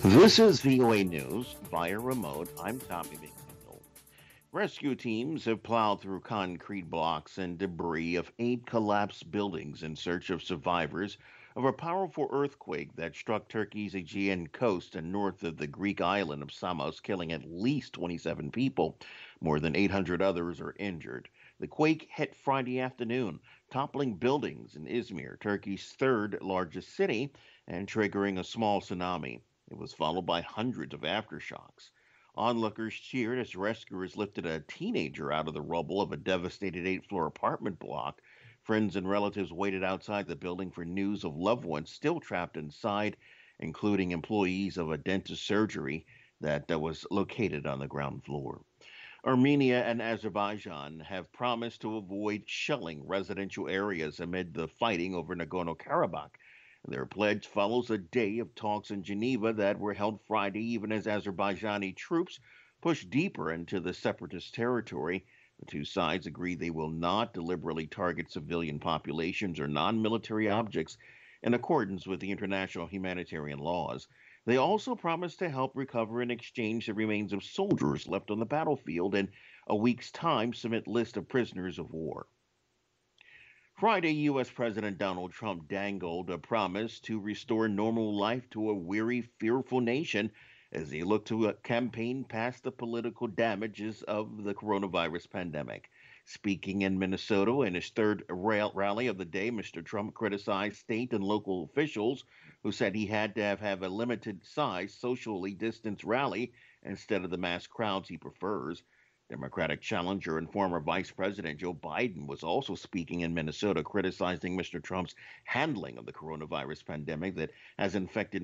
This is VOA News via remote. I'm Tommy McNeil. Rescue teams have plowed through concrete blocks and debris of 8 collapsed buildings in search of survivors of a powerful earthquake that struck Turkey's Aegean coast and north of the Greek island of Samos, killing at least 27 people. More than 800 others are injured. The quake hit Friday afternoon, toppling buildings in Izmir, Turkey's third largest city, and triggering a small tsunami. It was followed by hundreds of aftershocks. Onlookers cheered as rescuers lifted a teenager out of the rubble of a devastated 8 floor apartment block. Friends and relatives waited outside the building for news of loved ones still trapped inside, including employees of a dentist surgery that was located on the ground floor. Armenia and Azerbaijan have promised to avoid shelling residential areas amid the fighting over Nagorno Karabakh. Their pledge follows a day of talks in Geneva that were held Friday, even as Azerbaijani troops pushed deeper into the separatist territory. The two sides agree they will not deliberately target civilian populations or non military objects in accordance with the international humanitarian laws. They also promise to help recover and exchange the remains of soldiers left on the battlefield and a week's time submit list of prisoners of war. Friday, U.S. President Donald Trump dangled a promise to restore normal life to a weary, fearful nation as he looked to campaign past the political damages of the coronavirus pandemic. Speaking in Minnesota in his third rally of the day, Mr. Trump criticized state and local officials who said he had to have a limited size, socially distanced rally instead of the mass crowds he prefers. Democratic challenger and former Vice President Joe Biden was also speaking in Minnesota, criticizing Mr. Trump's handling of the coronavirus pandemic that has infected